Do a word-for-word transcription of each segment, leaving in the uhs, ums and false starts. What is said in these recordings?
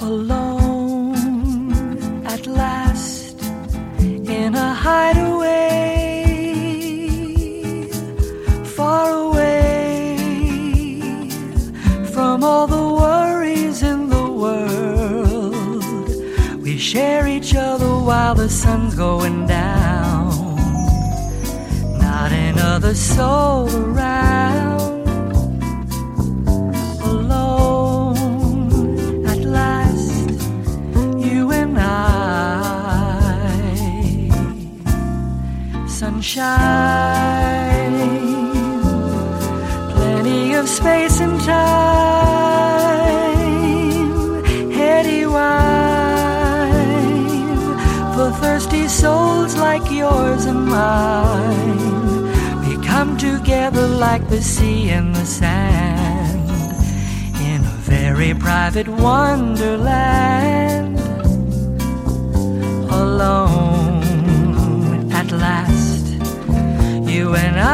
alone at last in a hideaway, far away from all the worries in the world. We share each other while the sun's going down, not another soul around. Sunshine, plenty of space and time, heady wine for thirsty souls like yours and mine. We come together like the sea and the sand in a very private wonderland, alone at last, you and I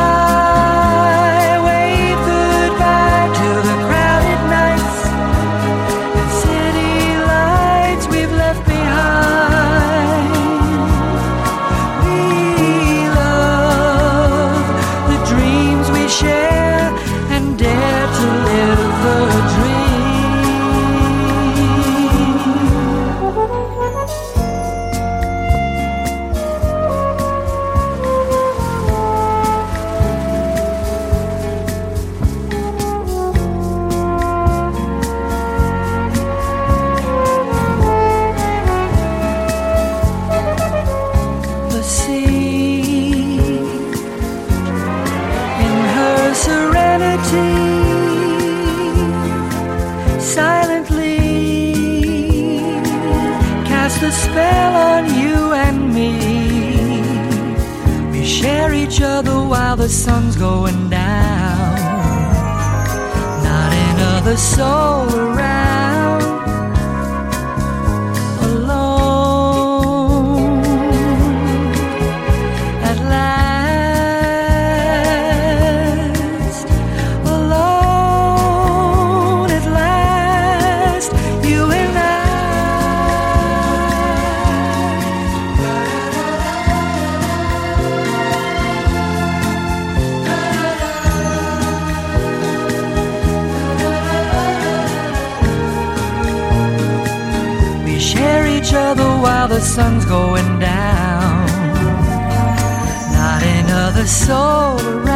wave goodbye to the crowded nights and city lights we've left behind. We love the dreams we share and dare to live the dream. Silently cast a spell on you and me. We share each other while the sun's going down, not another soul around, alone at last. Share each other while the sun's going down, not another soul around.